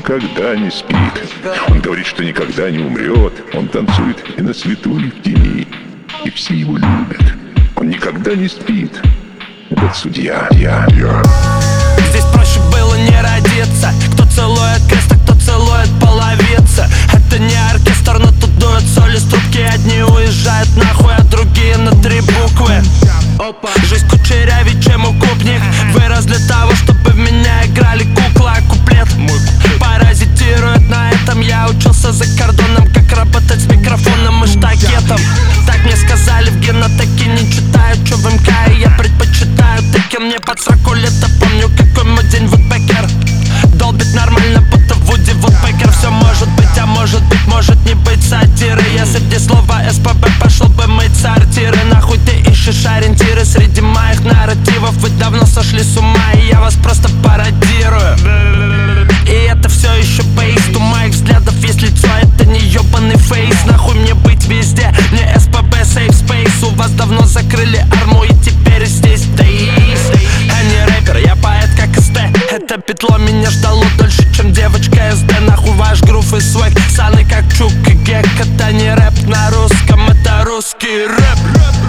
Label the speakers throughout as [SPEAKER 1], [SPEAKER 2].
[SPEAKER 1] никогда не спит. Он говорит, что никогда не умрет. Он танцует и на свету, и в тени, и все его любят. Он никогда не спит. Этот судья.
[SPEAKER 2] Здесь проще было не родиться. Кто целует крест, а кто целует половицы. Это не оркестр, но тут дует соль из трубки. Одни уезжают нахуй, а другие на 3 буквы. Жизнь кучерявей, чем укупник. Вырос для того, чтобы в меня играли кукла, а куплет паразитирует на этом. Я учился за кордоном, как работать с микрофоном и штакетом. Так мне сказали в генотеке, не читаю, чё в МК, и я предпочитаю теки. Мне под 40 лет, а помню, какой мой день Вудбекер. Долбит нормально, будто Вуди Вудбекер. Все может быть, а может быть, может не быть сатиры. Если б не слово СПБ, пошел бы мыть сортиры. Нахуй ты ищешь ориентиры среди моих нарративов. Вы давно сошли с ума, и я вас просто пародирую. И это все еще бейс. У моих взглядов есть лицо, это не ебаный фейс. Нахуй мне быть везде, мне СПБ safe space. У вас давно закрыли арму, и теперь здесь дейс. Я не рэпер, я поэт как СТ. Это петло меня ждало дольше, чем девочка СД. Нахуй ваш грув и свек, саны как Чук и Гек. Это не рэп на русском, это русский рэп.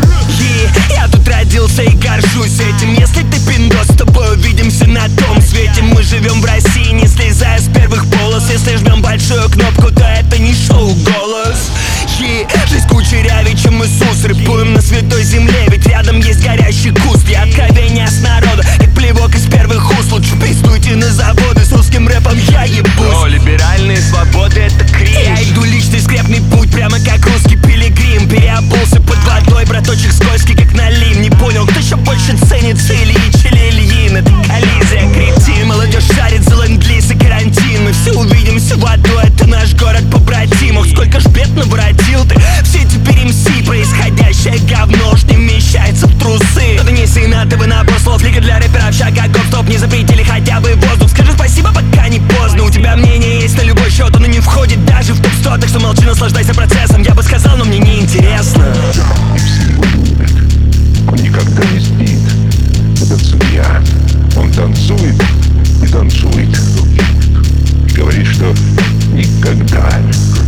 [SPEAKER 2] Я тут родился и горжусь этим. Если ты пиндос, с тобой увидимся на том свете. Мы живем в России, не слезая с первых полос. Если жмем большую кнопку, то это не шоу «Голос». Жизнь кучерявей, чем Иисус. Рэпуем на святой земле, ведь рядом есть горящий куст. Я откровения с народа, как плевок из первых уст. Лучше пиздуйте на заводы, с русским рэпом я ебусь. О, либеральные свободы — это кринж. Я иду личный скрепный путь, прямо как русский пилигрим. Переобулся под водой, браточек скользкий, как налим. Не понял, кто еще больше ценит Ильич или Ильин. Это коллизия, кретин. Молодежь шарит за ленд-лиз и карантин. Мы все увидимся в аду, это наш город побратим. Ох, сколько ж бед наворотил ты. Все теперь МС, происходящее говно ж не вмещается в трусы. Это не сын, а ТВ набор слов. Лига для рэперов, шага, гоп-стоп. Не запретили хотя бы воздух. Скажи спасибо, пока не поздно. У тебя мнение есть на любой счет, оно не входит даже в топ-100. Так что молчи, наслаждайся процессом. Я бы сказал, но мне не интересно.
[SPEAKER 1] И все его любят. Он никогда не спит. Этот судья. Он танцует и танцует. И говорит, что никогда